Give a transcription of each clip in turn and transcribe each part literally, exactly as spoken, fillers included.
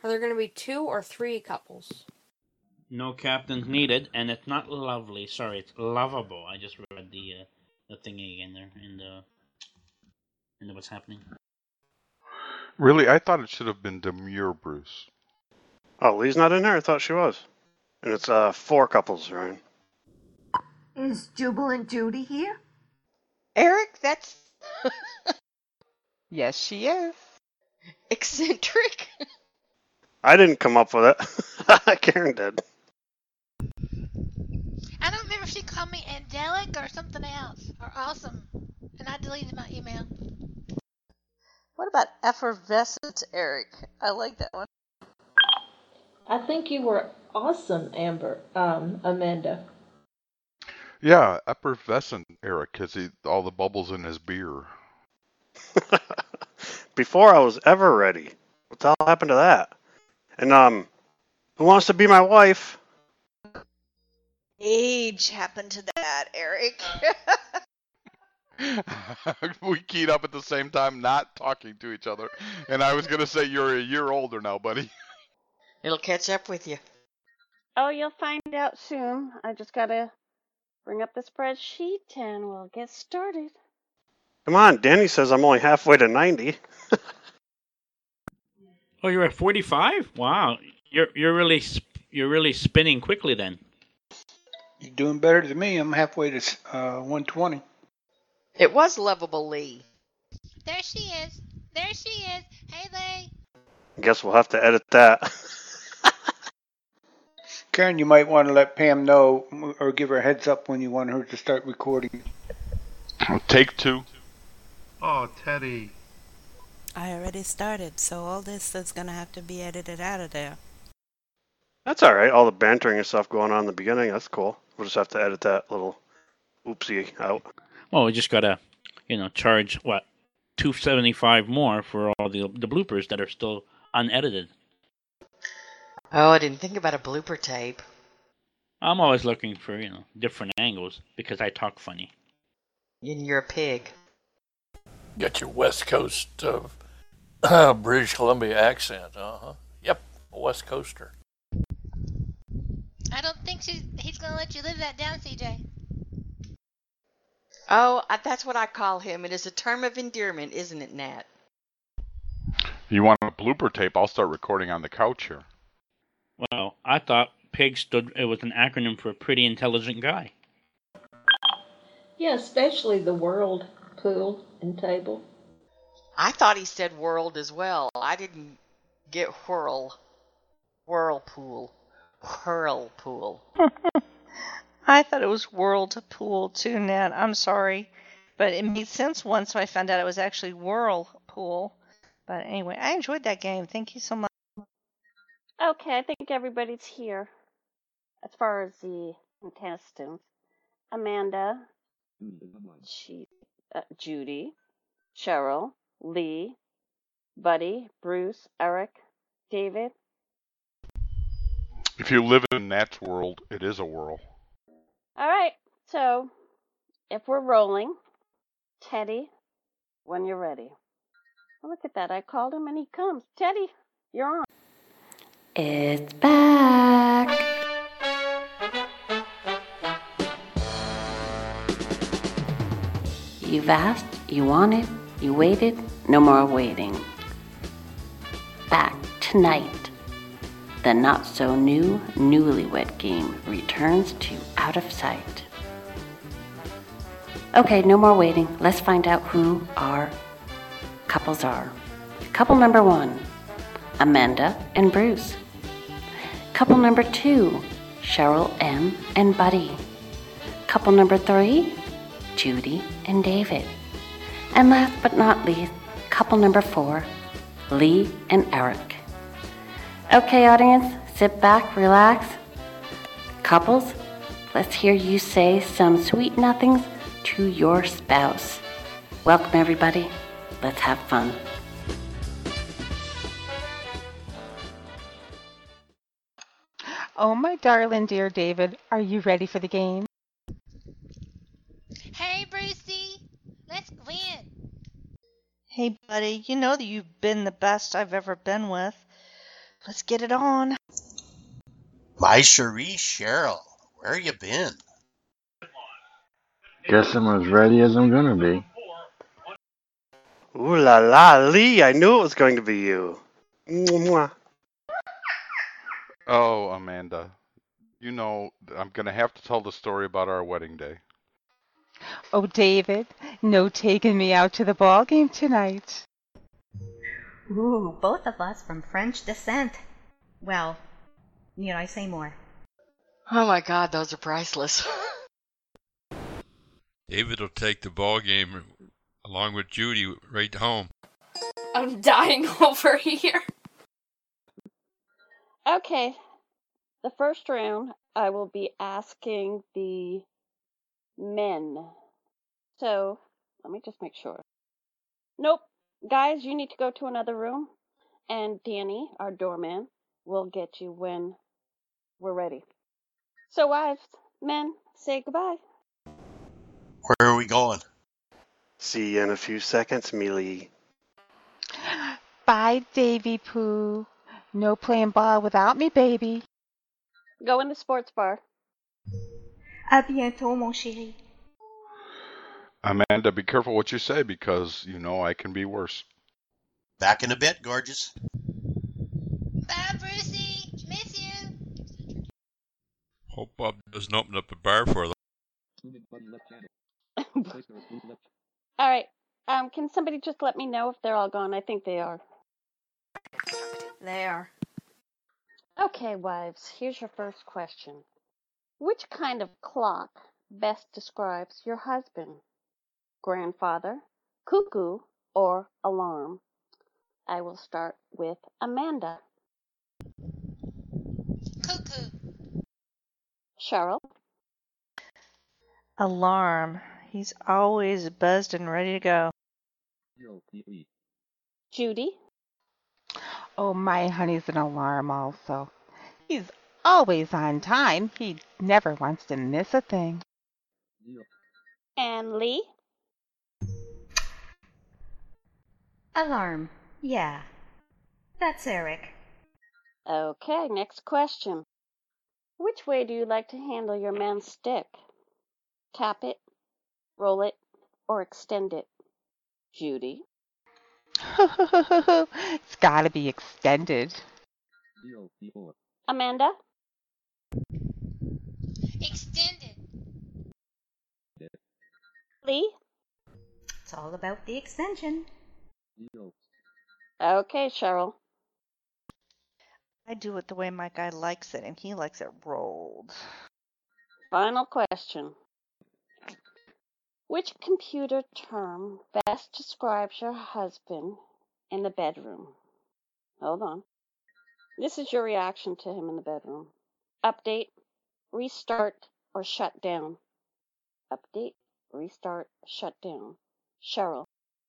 Are there going to be two or three couples? No captains needed, and it's not lovely. Sorry, it's lovable. I just read the uh, the thingy again there in the in the what's happening. Really, I thought it should have been Demure Bruce. Oh, Lee's not in there? I thought she was. And it's uh four couples, Ryan. Is Jubilant Judy here? Eric, that's... Yes, she is. eccentric. I didn't come up with it. Karen did. I don't remember if she called me angelic or something else, or awesome, and I deleted my email. What about effervescent, Eric? I like that one. I think you were awesome, Amber, um, Amanda. Yeah, effervescent Eric, because he all the bubbles in his beer. Before I was ever ready. What the hell happened to that? And, um, who wants to be my wife? Age happened to that, Eric. We keyed up at the same time, not talking to each other. And I was going to say, you're a year older now, buddy. It'll catch up with you. Oh, you'll find out soon. I just gotta bring up the spreadsheet and we'll get started. Come on, Danny says I'm only halfway to ninety. Oh, you're at forty-five? Wow, you're you're really sp- you're really spinning quickly then. You're doing better than me. I'm halfway to uh, one twenty. It was Lovable Lee. There she is. There she is. Hey, Lee. Guess we'll have to edit that. Karen, you might want to let Pam know or give her a heads up when you want her to start recording. Take two. Oh, Teddy. I already started, so all this is going to have to be edited out of there. That's alright. All the bantering and stuff going on in the beginning, that's cool. We'll just have to edit that little oopsie out. Well, we just gotta, you know, charge, what, two seventy-five more for all the the bloopers that are still unedited. Oh, I didn't think about a blooper tape. I'm always looking for, you know, different angles because I talk funny. And you're a pig. Got your West Coast uh, British Columbia accent, uh-huh. Yep, a West Coaster. I don't think she's, he's going to let you live that down, C J. Oh, that's what I call him. It is a term of endearment, isn't it, Nat? If you want a blooper tape, I'll start recording on the couch here. Well, I thought PIG stood, it was an acronym for a pretty intelligent guy. Yeah, especially the world pool and table. I thought he said world as well. I didn't get whirl. Whirlpool. Whirlpool. I thought it was whirlpool too, Nat. I'm sorry. But it made sense once I found out it was actually whirlpool. But anyway, I enjoyed that game. Thank you so much. Okay, I think everybody's here. As far as the contestants, Amanda, she, uh, Judy, Cheryl, Lee, Buddy, Bruce, Eric, David. If you live in Nat's world, it is a whirl. All right, so if we're rolling, Teddy, when you're ready. Oh, look at that. I called him and he comes. Teddy, you're on. It's back. You've asked, you wanted, you waited, no more waiting. Back tonight. The not-so-new Newlywed Game returns to Out of Sight. Okay, no more waiting. Let's find out who our couples are. Couple number one, Amanda and Bruce. Couple number two, Cheryl M. and Buddy. Couple number three, Judy and David. And last but not least, couple number four, Lee and Eric. Okay, audience, sit back, relax. Couples, let's hear you say some sweet nothings to your spouse. Welcome, everybody. Let's have fun. Oh, my darling dear David, are you ready for the game? Hey, Brucey, let's win. Hey, buddy, you know that you've been the best I've ever been with. Let's get it on. My cherie Cheryl, where you been? Guess I'm as ready as I'm gonna be. Ooh la la, Lee! I knew it was going to be you. Mwah. Oh, Amanda. You know, I'm going to have to tell the story about our wedding day. Oh, David, no taking me out to the ball game tonight. Ooh, both of us from French descent. Well, need I say more? Oh my God, those are priceless. David will take the ball game along with Judy right home. I'm dying over here. Okay. The first round, I will be asking the men. So, let me just make sure. Nope. Guys, you need to go to another room. And Danny, our doorman, will get you when we're ready. So, wives, men, say goodbye. Where are we going? See you in a few seconds, Mealy. Bye, Davy Pooh. No playing ball without me, baby. Go in the sports bar. À bientôt, mon chéri. Amanda, be careful what you say because you know I can be worse. Back in a bit, gorgeous. Bye, Brucey. Miss you. Hope Bob doesn't open up a bar for them. All right. Um, can somebody just let me know if they're all gone? I think they are. They are. Okay, wives, here's your first question. Which kind of clock best describes your husband? Grandfather, cuckoo, or alarm? I will start with Amanda. Cuckoo. Cheryl? Alarm. He's always buzzed and ready to go. Judy? Oh, my honey's an alarm also. He's always on time. He never wants to miss a thing. And Lee? Alarm. Yeah. That's Eric. Okay, next question. Which way do you like to handle your man's stick? Tap it, roll it, or extend it? Judy? It's gotta be extended. Amanda? Extended. Lee? It's all about the extension. Okay, Cheryl. I do it the way my guy likes it, and he likes it rolled. Final question. Which computer term best describes your husband in the bedroom? Hold on. This is your reaction to him in the bedroom. Update, restart, or shut down? Update, restart, shut down. Cheryl.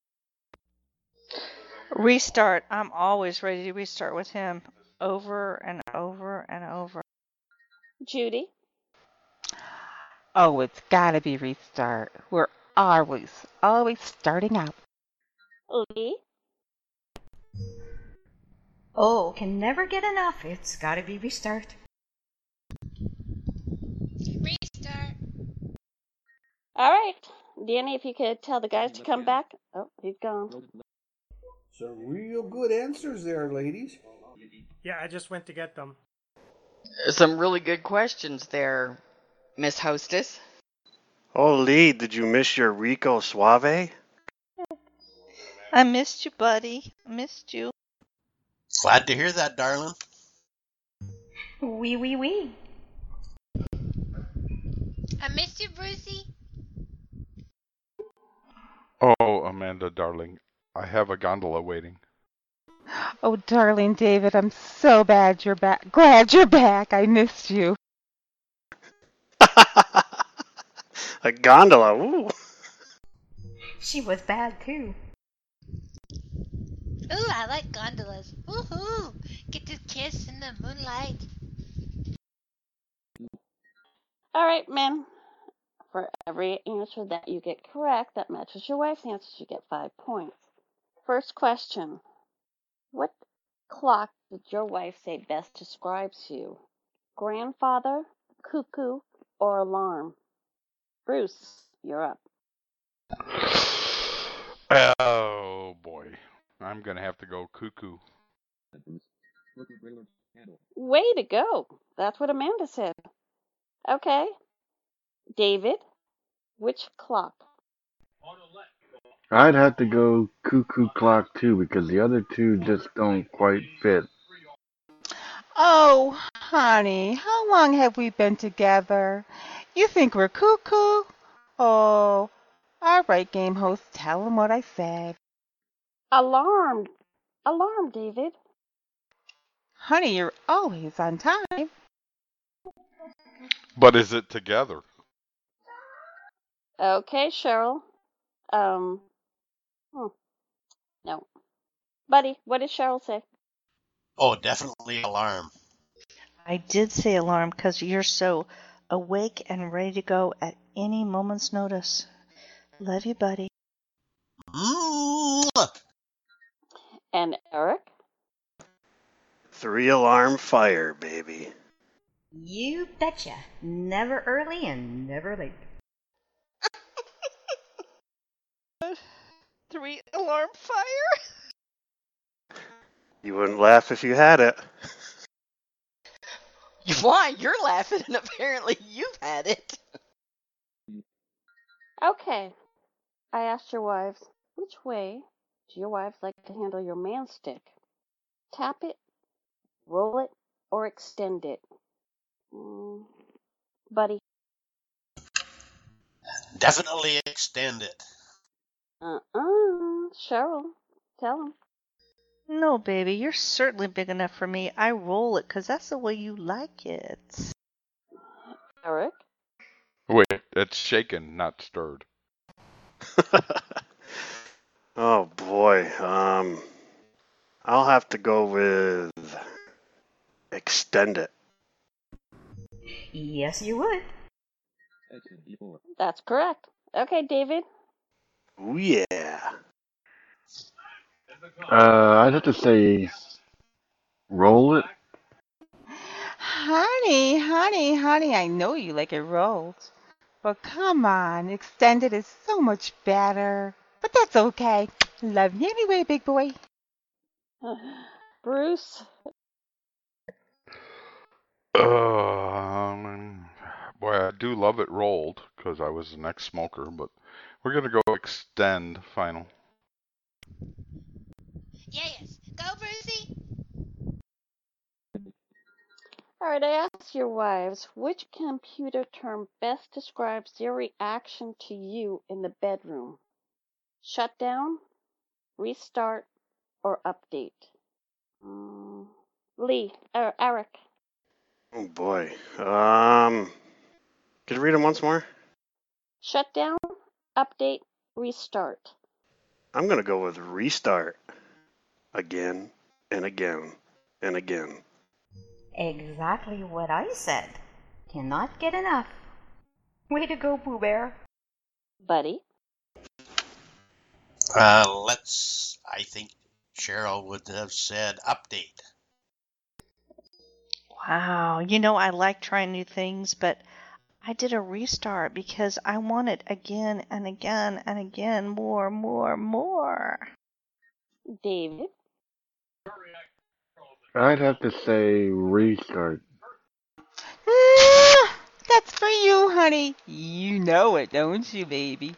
Restart. I'm always ready to restart with him. Over and over and over. Judy? Oh, it's gotta be restart. We're always, always starting out. Lee? Oh, can never get enough. It's gotta be restart. Restart. All right. Danny, if you could tell the guys to come back. Oh, he's gone. Some real good answers there, ladies. Yeah, I just went to get them. Some really good questions there, Miss Hostess. Oh, Lee, did you miss your Rico Suave? I missed you, buddy. I missed you. Glad to hear that, darling. Wee, wee, wee. I missed you, Brucey. Oh, Amanda, darling, I have a gondola waiting. Oh, darling David, I'm so bad you're back. Glad you're back. I missed you. A gondola, ooh. She was bad too. Ooh, I like gondolas. Woohoo! Get to kiss in the moonlight. All right, men. For every answer that you get correct that matches your wife's answers, you get five points. First question. What clock did your wife say best describes you? Grandfather, cuckoo, or alarm? Bruce, you're up. Oh boy, I'm gonna have to go cuckoo. Way to go. That's what Amanda said. Okay. David, which clock? I'd have to go cuckoo clock too because the other two just don't quite fit. Oh, honey, how long have we been together? You think we're cuckoo? Oh, all right, game host, tell him what I said. Alarm. Alarm, David. Honey, you're always on time. But is it together? Okay, Cheryl. Um, hmm. No. Buddy, what did Cheryl say? Oh, definitely alarm. I did say alarm because you're so awake and ready to go at any moment's notice. Love you, buddy. Mwah! And Eric? Three alarm fire, baby. You betcha. Never early and never late. Three alarm fire? You wouldn't laugh if you had it. Why? You're laughing, and apparently you've had it. Okay. I asked your wives, which way do your wives like to handle your man stick? Tap it, roll it, or extend it? Mm, buddy? Definitely extend it. Uh-uh. Cheryl, tell him. No, baby, you're certainly big enough for me. I roll it because that's the way you like it. Eric? Wait, it's shaken, not stirred. Oh boy. Um, I'll have to go with extend it. Yes, you would. That's correct. Okay, David? Ooh yeah. Uh, I'd have to say roll it. Honey, honey, honey, I know you like it rolled. But come on, extended is so much better. But that's okay. Love you anyway, big boy. Bruce? Um, boy, I do love it rolled because I was an ex-smoker, but we're gonna go extend final. Yes. Go, Brucey. All right, I asked your wives, which computer term best describes their reaction to you in the bedroom? Shut down, restart, or update? Um, Lee, er, Eric. Oh boy. Um, could you read them once more? Shut down, update, restart. I'm gonna go with restart. Again and again and again. Exactly what I said. Cannot get enough. Way to go, Pooh Bear. Buddy? Uh, let's, I think Cheryl would have said update. Wow, you know, I like trying new things, but I did a restart because I want it again and again and again, more, more, more. David? I'd have to say restart. Ah, that's for you, honey. You know it, don't you, baby?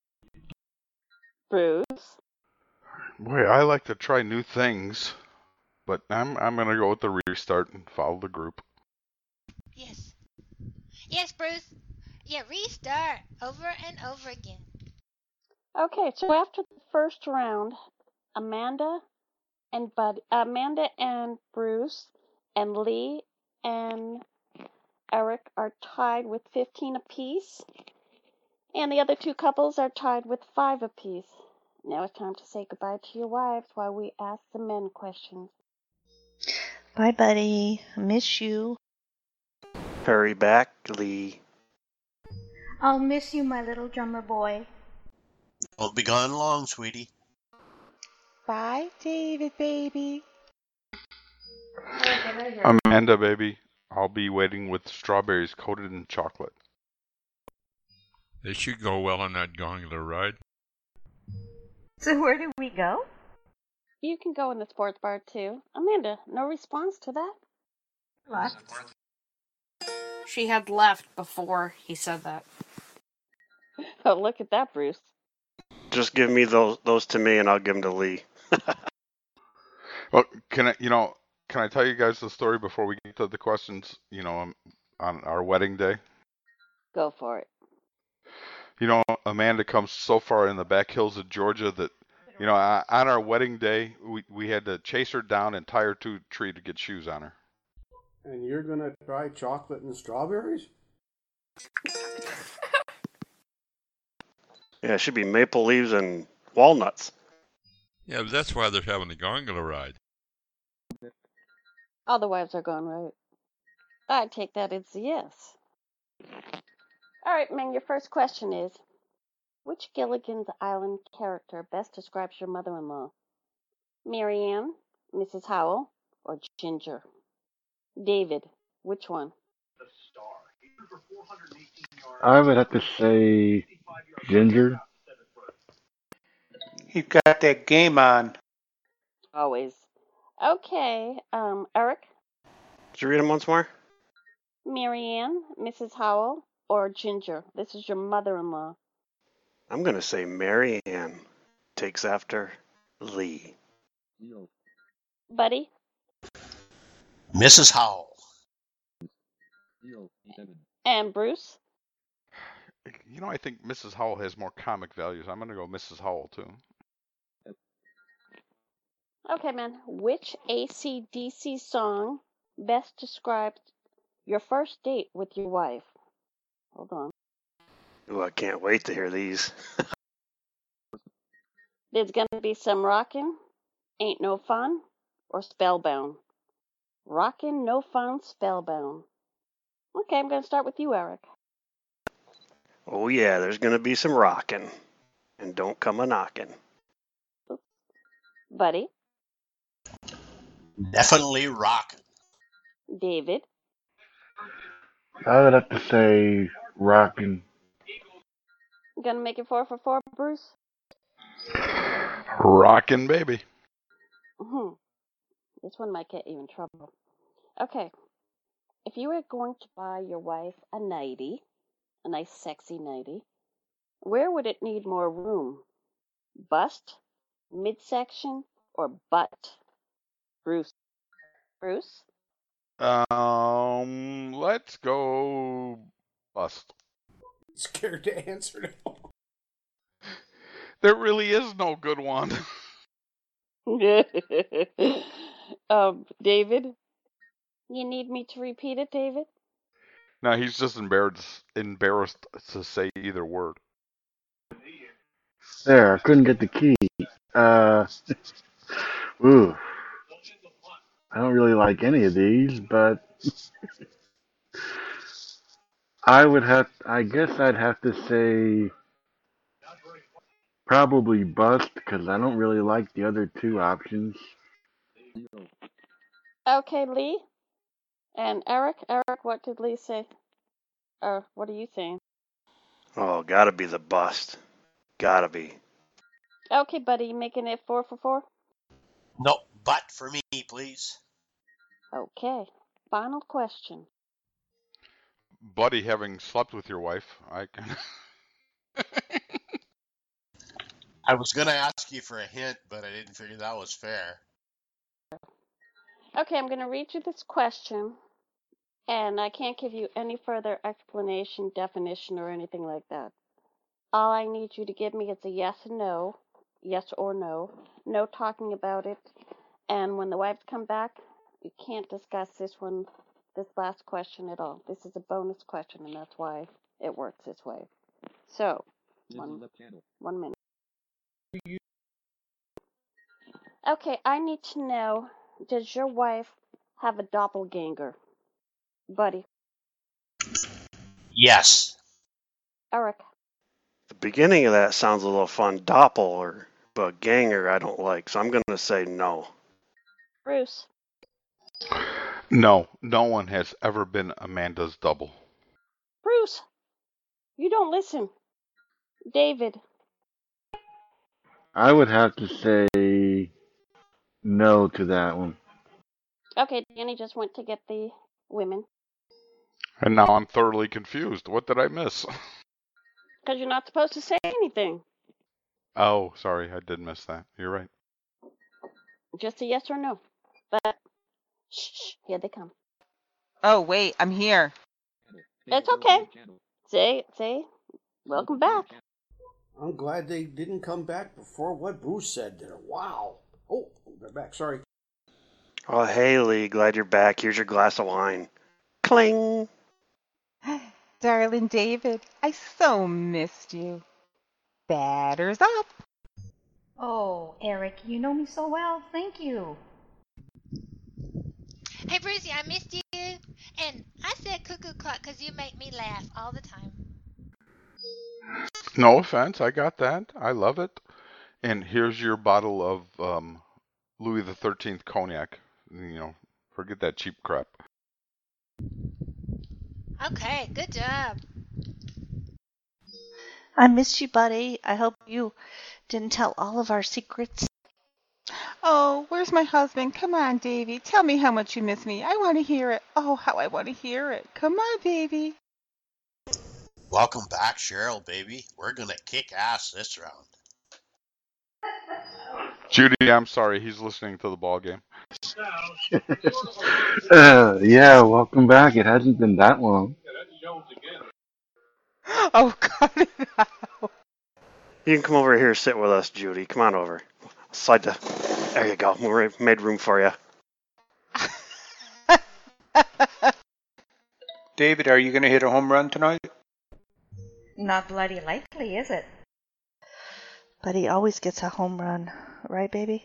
Bruce? Boy, I like to try new things, but I'm I'm gonna go with the restart and follow the group. Yes. Yes, Bruce. Yeah, restart over and over again. Okay, so after the first round, Amanda and Bud, Amanda and Bruce and Lee and Eric are tied with fifteen apiece, and the other two couples are tied with five apiece. Now it's time to say goodbye to your wives while we ask the men questions. Bye, buddy. I miss you. Hurry back, Lee. I'll miss you, my little drummer boy. Won't be gone long, sweetie. Bye, David, baby. Amanda, baby, I'll be waiting with strawberries coated in chocolate. They should go well on that gondola ride. So where do we go? You can go in the sports bar too. Amanda, no response to that? Left. She had left before he said that. Oh, look at that, Bruce. Just give me those those to me, and I'll give them to Lee. Well, can I, you know, can I tell you guys the story before we get to the questions? You know, um, on our wedding day. Go for it. You know, Amanda comes so far in the back hills of Georgia that, you know, on our wedding day, we we had to chase her down and tie her to a tree to get shoes on her. And you're gonna try chocolate and strawberries? Yeah, it should be maple leaves and walnuts. Yeah, but that's why they're having the gondola ride. All the wives are gone, right? I take that as a yes. All right, man, your first question is, which Gilligan's Island character best describes your mother-in-law? Marianne, Missus Howell, or Ginger? David, which one? I would have to say Ginger. He's got that game on. Always. Okay, um, Eric? Could you read them once more? Marianne, Missus Howell, or Ginger? This is your mother-in-law. I'm going to say Mary Ann takes after Lee. Buddy? Missus Howell. And Bruce? You know, I think Missus Howell has more comic values. I'm going to go Missus Howell, too. Okay, man. Which A C D C song best describes your first date with your wife? Hold on. Ooh, I can't wait to hear these. There's going to be some rockin', Ain't No Fun, or Spellbound. Rockin', No Fun, Spellbound. Okay, I'm going to start with you, Eric. Oh yeah, there's going to be some rocking. And don't come a knocking. Buddy? Definitely rockin'. David? I would have to say rockin'. Gonna make it four for four, Bruce? Rockin' baby. Mm-hmm. This one might get you in trouble. Okay. If you were going to buy your wife a nightie, a nice sexy nightie, where would it need more room? Bust, midsection, or butt? Bruce. Bruce? Um, let's go bust. Scared to answer now. There really is no good one. um, David? You need me to repeat it, David? No, he's just embarrassed embarrassed to say either word. There, I couldn't get the key. Uh, ooh. I don't really like any of these, but I would have, I guess I'd have to say probably bust, because I don't really like the other two options. Okay, Lee? And Eric? Eric, what did Lee say? Or what are you saying? Oh, gotta be the bust. Gotta be. Okay, buddy, you making it four for four? No, butt for me, please. Okay. Final question. Buddy, having slept with your wife, I can. I was gonna ask you for a hint, but I didn't figure that was fair. Okay, I'm gonna read you this question, and I can't give you any further explanation, definition, or anything like that. All I need you to give me is a yes and no, yes or no, no talking about it, and when the wives come back, you can't discuss this one, this last question at all. This is a bonus question, and that's why it works this way. So, one, one minute. Okay, I need to know, does your wife have a doppelganger? Buddy. Yes. Eric. The beginning of that sounds a little fun. Doppel, or, but ganger I don't like, so I'm going to say no. Bruce. No, no one has ever been Amanda's double. Bruce, you don't listen. David. I would have to say no to that one. Okay, Danny just went to get the women. And now I'm thoroughly confused. What did I miss? Because you're not supposed to say anything. Oh, sorry, I did miss that. You're right. Just a yes or no. But, shh, shh, here they come. Oh, wait, I'm here. It's okay. Say, say, welcome back. I'm glad they didn't come back before what Bruce said there. Wow. Oh, they're back. Sorry. Oh, hey, Lee. Glad you're back. Here's your glass of wine. Cling. Darling David, I so missed you. Batters up. Oh, Eric, you know me so well. Thank you. Hey, Brucey, I missed you. And I said cuckoo clock because you make me laugh all the time. No offense, I got that. I love it. And here's your bottle of um, Louis the thirteenth cognac. You know, forget that cheap crap. Okay, good job. I missed you, buddy. I hope you didn't tell all of our secrets. Oh, where's my husband? Come on, Davy. Tell me how much you miss me. I want to hear it. Oh, how I want to hear it. Come on, baby. Welcome back, Cheryl, baby. We're gonna kick ass this round. Judy, I'm sorry, he's listening to the ball game. uh, yeah, welcome back. It hasn't been that long. Oh, cut it out. You can come over here and sit with us, Judy. Come on over. Slide the... There you go. We made room for you. David, are you going to hit a home run tonight? Not bloody likely, is it? Buddy always gets a home run. Right, baby?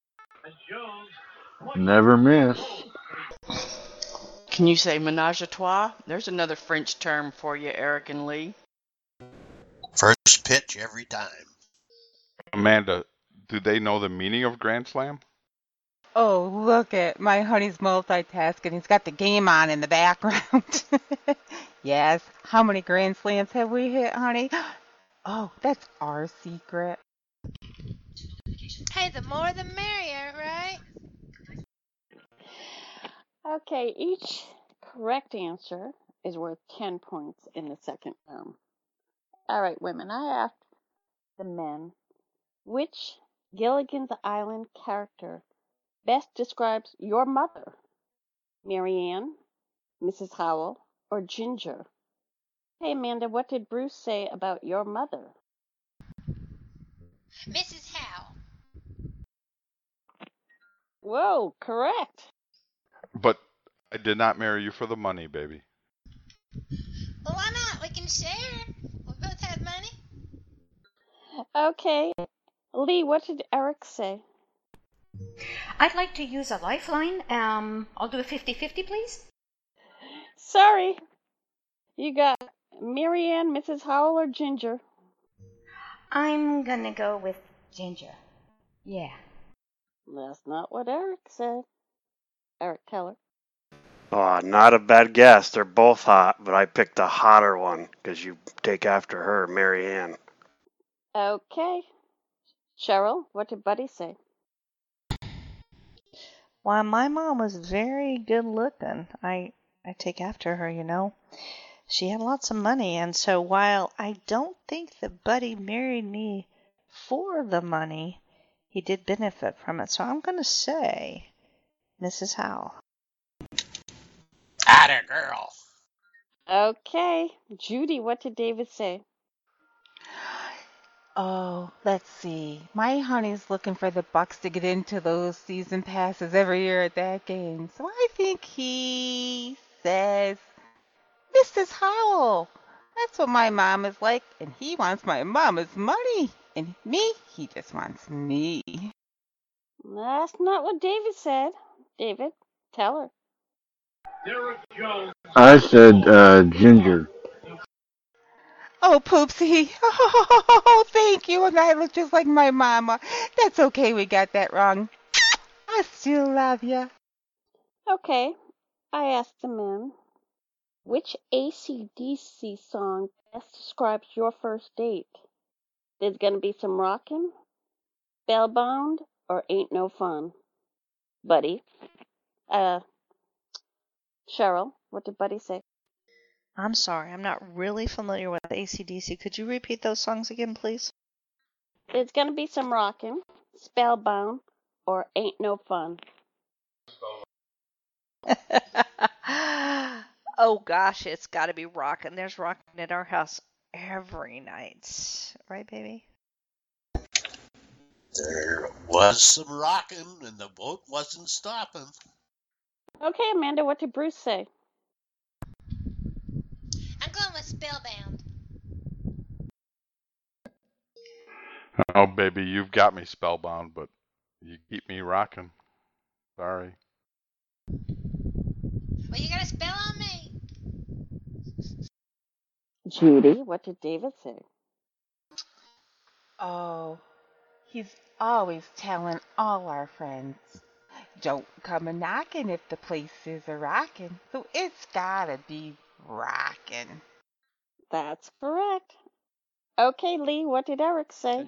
Never miss. Can you say menage a trois? There's another French term for you, Eric and Lee. First pitch every time. Amanda, do they know the meaning of Grand Slam? Oh, look at my honey's multitasking. He's got the game on in the background. Yes. How many Grand Slams have we hit, honey? Oh, that's our secret. Hey, the more the merrier, right? Okay, each correct answer is worth ten points in the second round. All right, women, I asked the men, which Gilligan's Island character best describes your mother? Marianne, Missus Howell, or Ginger? Hey, Amanda, what did Bruce say about your mother? Missus Howe. Whoa, correct. But I did not marry you for the money, baby. Well, why not? We can share. We both have money. Okay. Lee, what did Eric say? I'd like to use a lifeline. Um, I'll do a fifty-fifty, please. Sorry. You got Marianne, Missus Howell, or Ginger? I'm gonna go with Ginger. Yeah. That's not what Eric said. Eric, tell her. Oh, not a bad guess. They're both hot, but I picked the hotter one because you take after her, Marianne. Okay. Cheryl, what did Buddy say? Well, my mom was very good looking. I I take after her, you know. She had lots of money, and so while I don't think that Buddy married me for the money, he did benefit from it. So I'm going to say Missus Howell. Atta girl. Okay. Judy, what did David say? Oh, let's see. My honey's looking for the Bucks to get into those season passes every year at that game. So I think he says Missus Howell. That's what my mom is like, and he wants my mama's money. And me, he just wants me. That's not what David said. David, tell her. I said uh, Ginger. Oh, Poopsie. Oh, thank you. And I look just like my mama. That's okay, we got that wrong. I still love you. Okay, I asked the men, which A C D C song best describes your first date? There's gonna be some rockin', spellbound, or ain't no fun. Buddy, uh, Cheryl, what did Buddy say? I'm sorry, I'm not really familiar with A C D C. Could you repeat those songs again, please? There's gonna be some rockin', spellbound, or ain't no fun. Oh gosh, it's got to be rockin'. There's rockin' at our house every night, right, baby? There was some rocking, and the boat wasn't stopping. Okay, Amanda, what did Bruce say? I'm going with Spellbound. Oh, baby, you've got me spellbound, but you keep me rocking. Sorry. Well, you got a spell on me. Judy, what did David say? Oh, he's always telling all our friends, don't come a knocking if the place is a rockin'. So it's gotta be rockin'. That's correct. Okay, Lee, what did Eric say?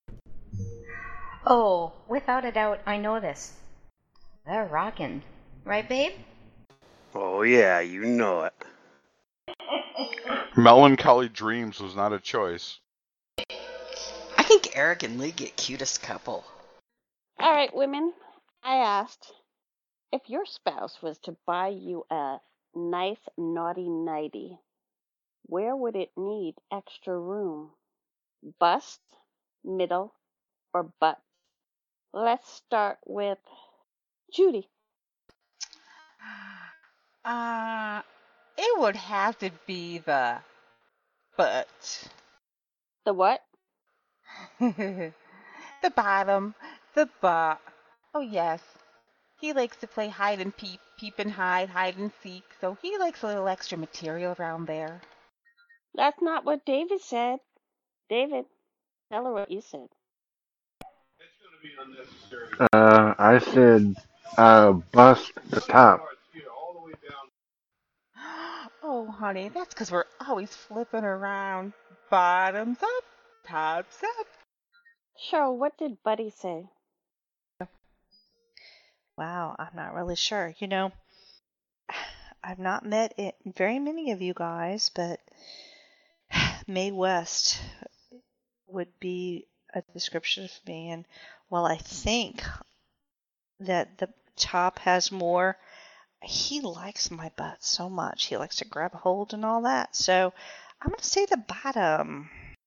Oh, without a doubt, I know this. They're rockin'. Right, babe? Oh, yeah, you know it. Melancholy Dreams was not a choice. I think Eric and Lee get cutest couple. All right, women, I asked, if your spouse was to buy you a nice naughty nightie, where would it need extra room? Bust, middle, or butt? Let's start with Judy. Uh, it would have to be the butt. The what? The bottom, the butt. Oh, yes. He likes to play hide and peep, peep and hide, hide and seek, so he likes a little extra material around there. That's not what David said. David, tell her what you said. Uh, I said uh, bust the top. Oh, honey, that's 'cause we're always flipping around. Bottoms up, tops up. Cheryl, what did Buddy say? Wow, I'm not really sure. You know, I've not met it, very many of you guys, but Mae West would be a description of me. And while I think that the top has more, he likes my butt so much. He likes to grab hold and all that. So I'm going to say the bottom.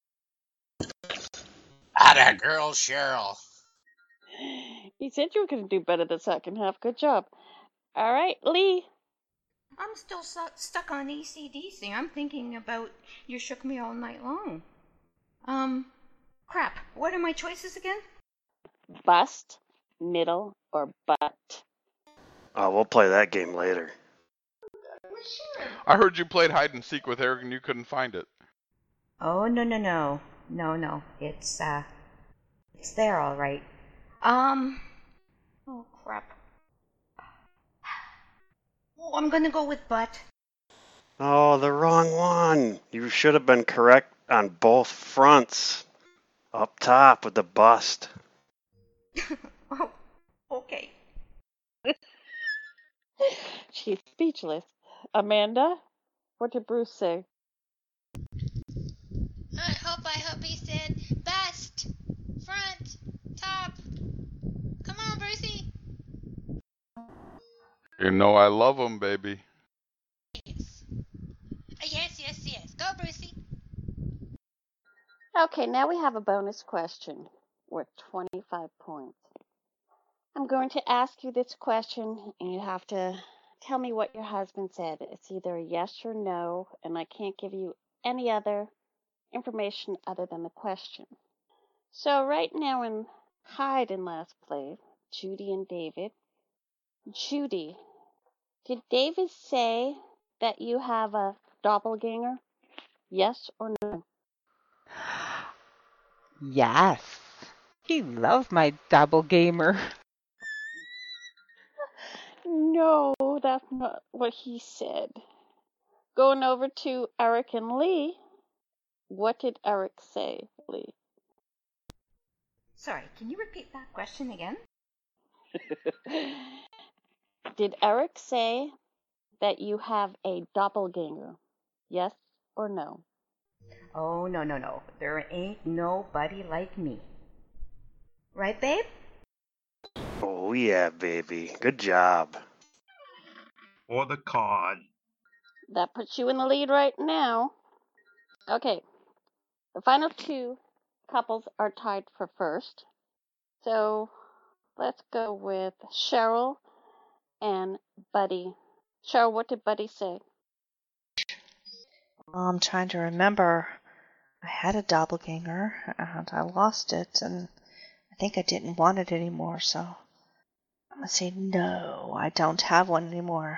Atta girl, Cheryl. You said you were going to do better the second half. Good job. All right, Lee. I'm still su- stuck on A C D C. I'm thinking about You Shook Me All Night Long. Um, crap. What are my choices again? Bust, middle, or butt? Oh, we'll play that game later. I heard you played hide and seek with Eric and you couldn't find it. Oh, no, no, no. No, no. It's, uh, it's there all right. Um, oh, crap. Oh, I'm gonna go with butt. Oh, the wrong one. You should have been correct on both fronts. Up top with the bust. Oh, okay. She's speechless. Amanda, what did Bruce say? I hope I hope he said bust, front, top. Come on, Brucey. You know I love them, baby. Yes. Uh, yes, yes, yes. Go, Brucey. Okay, now we have a bonus question worth twenty-five points. I'm going to ask you this question, and you have to tell me what your husband said. It's either a yes or no, and I can't give you any other information other than the question. So right now in hide in last place, Judy and David. Judy, did David say that you have a doppelganger? Yes or no? Yes. He loves my double gamer. No, no, that's not what he said. Going over to Eric and Lee. What did Eric say, Lee? Sorry, can you repeat that question again? Did Eric say that you have a doppelganger? Yes or no? Oh, no, no, no. There ain't nobody like me. Right, babe? Oh, yeah, baby. Good job. Or the card. That puts you in the lead right now. Okay. The final two couples are tied for first. So let's go with Cheryl and Buddy. Cheryl, what did Buddy say? Well, I'm trying to remember. I had a doppelganger, and I lost it, and I think I didn't want it anymore, so I'm going to say no, I don't have one anymore.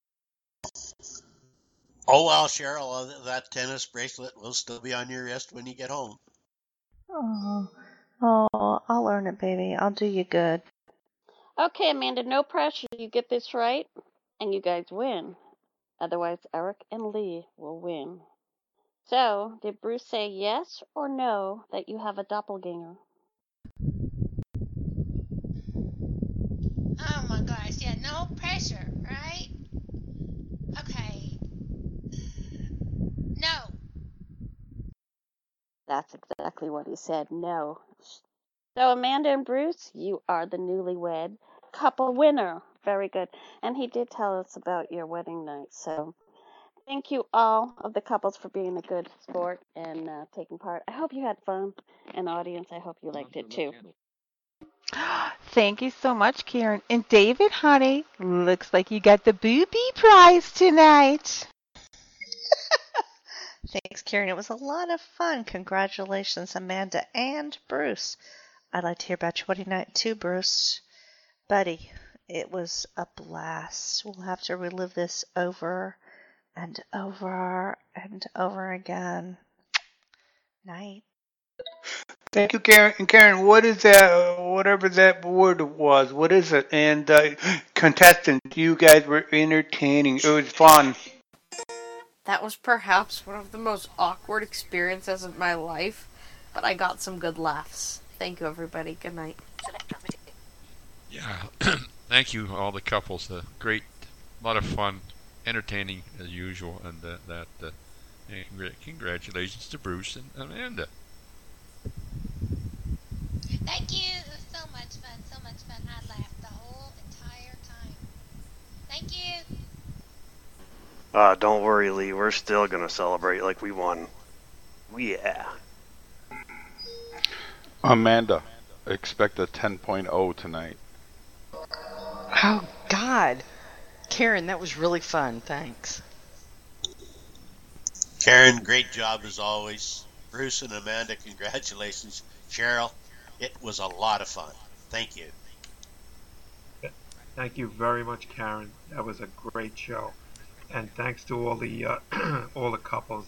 Oh, well, Cheryl, uh, that tennis bracelet will still be on your wrist when you get home. Oh, oh, I'll earn it, baby. I'll do you good. Okay, Amanda, no pressure. You get this right, and you guys win. Otherwise, Eric and Lee will win. So, did Bruce say yes or no that you have a doppelganger? Oh my gosh, yeah, no pressure, right? Okay. No. That's exactly what he said, no. So, Amanda and Bruce, you are the newlywed couple winner. Very good. And he did tell us about your wedding night, so thank you all of the couples for being a good sport and uh, taking part. I hope you had fun, and audience, I hope you liked it too. Thank you so much, Karen. And David, honey, looks like you got the booby prize tonight. Thanks, Karen. It was a lot of fun. Congratulations, Amanda and Bruce. I'd like to hear about your wedding night too, Bruce. Buddy, it was a blast. We'll have to relive this over and over and over again. Night. Thank you, Karen. And Karen, what is that? uh, Whatever that word was, what is it? And uh, contestants, you guys were entertaining. It was fun. That was perhaps one of the most awkward experiences of my life, but I got some good laughs. Thank you, everybody. Good night. Yeah, thank you, all the couples. A great, lot of fun, entertaining as usual, and uh, that. Uh, and congr- congratulations to Bruce and Amanda. Thank you. It was so much fun, so much fun. I laughed the whole entire time. Thank you. Uh, don't worry, Lee. We're still going to celebrate like we won. Yeah. Amanda, expect a ten point oh tonight. Oh, God. Karen, that was really fun. Thanks. Karen, great job as always. Bruce and Amanda, congratulations. Cheryl, it was a lot of fun. Thank you. Thank you very much, Karen. That was a great show. And thanks to all the uh, all the couples